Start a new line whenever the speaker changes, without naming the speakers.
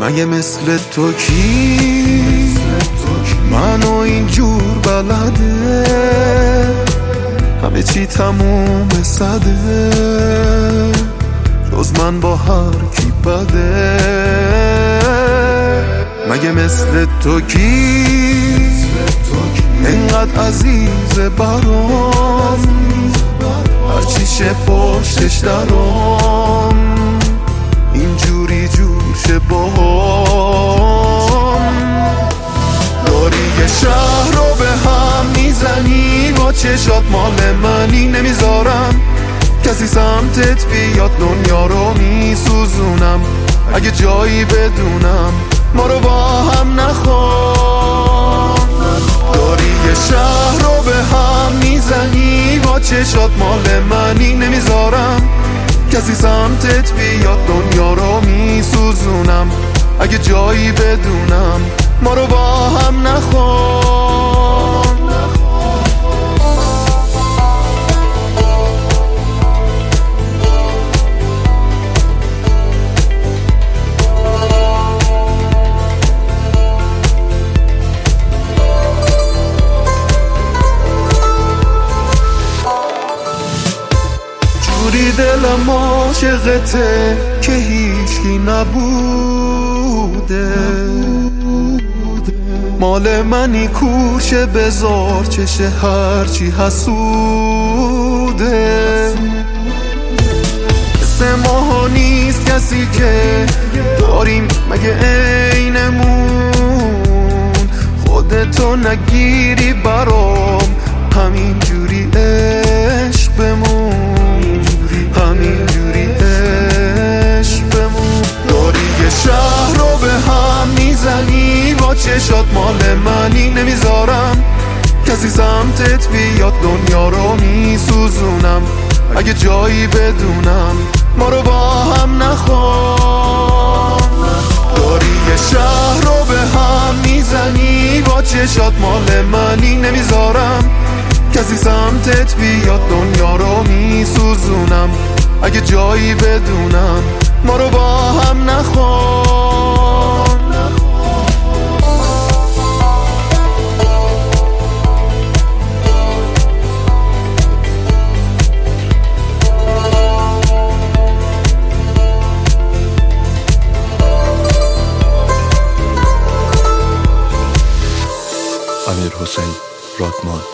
مگه مثل تو کی منو اینجور بلده؟ همه چی تموم سده، جز من با هر کی بده. مگه مثل تو کی اینقدر عزیز برام؟ هرچی شه پشتش درام، اینجوری جور شه باهام. داری یه شهر رو به هم میزنی، با چشات مال منی. نمیذارم کسی سمتت بیاد، دنیا رو میسوزونم. اگه جایی بدونم ما رو با هم نخوام. داری یه شهر رو به هم میزنی، با چشات مال منی. نمیذارم کسی سمتت بیاد، دنیا رو میسوزونم. اگه جایی بدونم ما رو با هم نخوام. جوری دلم عاشقته که هیچکی نبوده. مال منی کوشه، بذار چشه هرچی حسوده. مثل ماها نیست کسی که داریم مگه عینمون. خودتو نگیری برام، همین جوری عشق بمون، همین جوری عشق بمون. داری یه شهر رو به هم میزنی، با چشات مال منی. نمیذارم کسی سمتت بیاد، دنیا رو میسوزونم. اگه جایی بدونم ما رو با هم نخوام. داری یه شهر رو به هم میزنی، با چشات مال منی. نمیذارم کسی سمتت بیاد، دنیا رو میسوزونم. اگه جایی بدونم ما رو با هم نخوام.
امیرحسین رادمان.